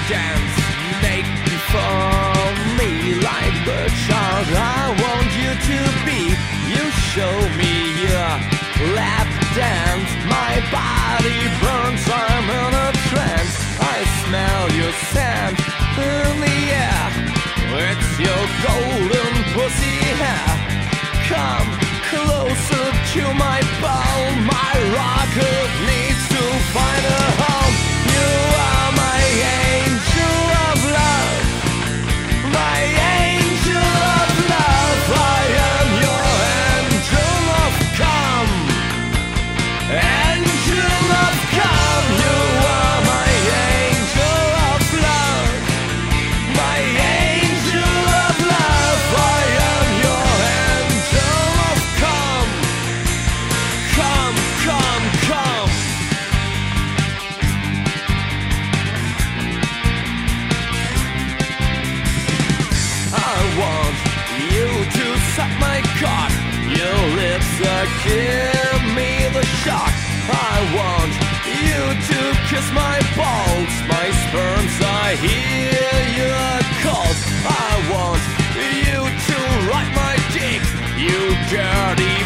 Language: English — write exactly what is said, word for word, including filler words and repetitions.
dance naked before me like the child I want you to be. You show me your lap dance, my body burns, I'm in a trance. I smell your scent in the air, it's your golden pussy hair. Come closer to my bone, my rocket needs to find a home. You are my angel of love, my angel of love. I am your angel of calm, angel of calm. You are my angel of love, my angel of love. I am your angel of calm. Come, come, come. I want you to suck my cock, your lips that give me the shock. I want you to kiss my balls, my sperms, I hear your calls. I want you to ride my dick, you dirty